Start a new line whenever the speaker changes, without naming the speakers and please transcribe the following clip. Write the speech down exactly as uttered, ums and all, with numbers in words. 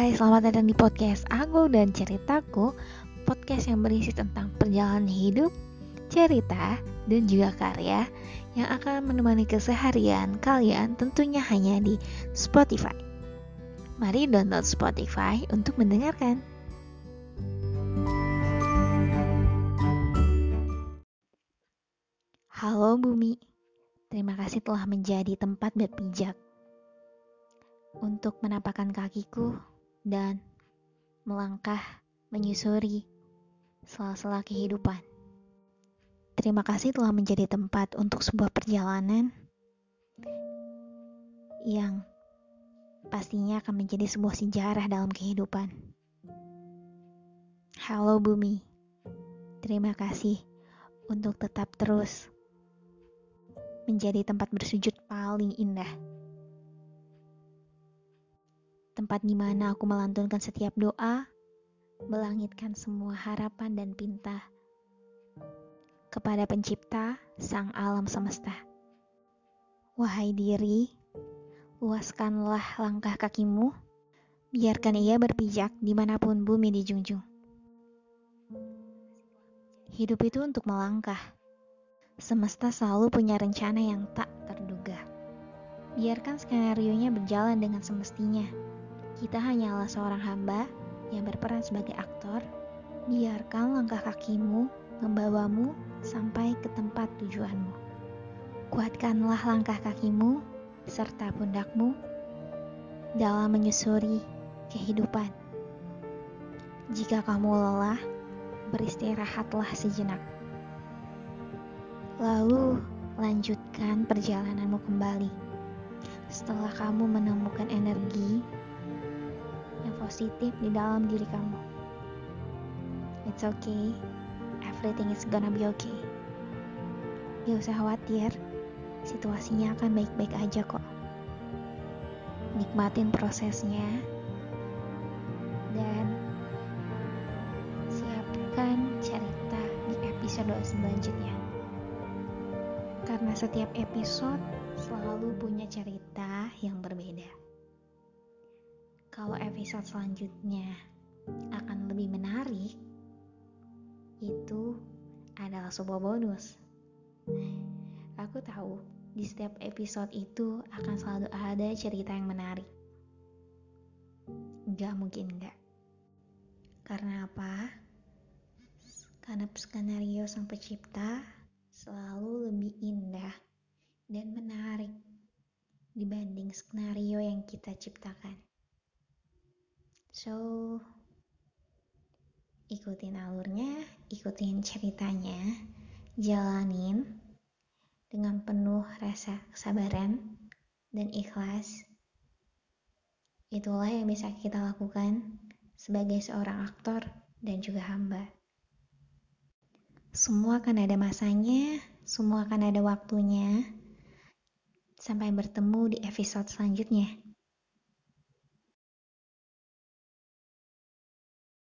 Hai, selamat datang di podcast Aku dan Ceritaku. Podcast yang berisi tentang perjalanan hidup, cerita, dan juga karya yang akan menemani keseharian kalian, tentunya hanya di Spotify. Mari download Spotify untuk mendengarkan. Halo Bumi, terima kasih telah menjadi tempat berpijak untuk menapakkan kakiku dan melangkah menyusuri sela-sela kehidupan. Terima kasih telah menjadi tempat untuk sebuah perjalanan yang pastinya akan menjadi sebuah sejarah dalam kehidupan. Halo Bumi, terima kasih untuk tetap terus menjadi tempat bersujud paling indah. Tempat di mana aku melantunkan setiap doa, melangitkan semua harapan dan pinta kepada Pencipta Sang Alam Semesta. Wahai diri, luaskanlah langkah kakimu, biarkan ia berpijak dimanapun bumi dijunjung. Hidup itu untuk melangkah. Semesta selalu punya rencana yang tak terduga. Biarkan skenario-nya berjalan dengan semestinya. Kita hanyalah seorang hamba yang berperan sebagai aktor. Biarkan langkah kakimu membawamu sampai ke tempat tujuanmu. Kuatkanlah langkah kakimu serta pundakmu dalam menyusuri kehidupan. Jika kamu lelah, beristirahatlah sejenak. Lalu lanjutkan perjalananmu kembali. Setelah kamu menemukan energi yang positif di dalam diri kamu. It's okay, everything is gonna be okay. Gak usah khawatir, situasinya akan baik-baik aja kok. Nikmatin prosesnya dan siapkan cerita di episode selanjutnya. Karena setiap episode selalu punya cerita yang berbeda. Kalau episode selanjutnya akan lebih menarik, itu adalah sebuah bonus. Aku tahu di setiap episode itu akan selalu ada cerita yang menarik. Gak mungkin gak. Karena apa? Karena skenario Sang Pencipta selalu lebih indah dan menarik dibanding skenario yang kita ciptakan. So, ikutin alurnya, ikutin ceritanya, jalanin dengan penuh rasa kesabaran dan ikhlas. Itulah yang bisa kita lakukan sebagai seorang aktor dan juga hamba. Semua akan ada masanya, semua akan ada waktunya. Sampai bertemu di episode selanjutnya.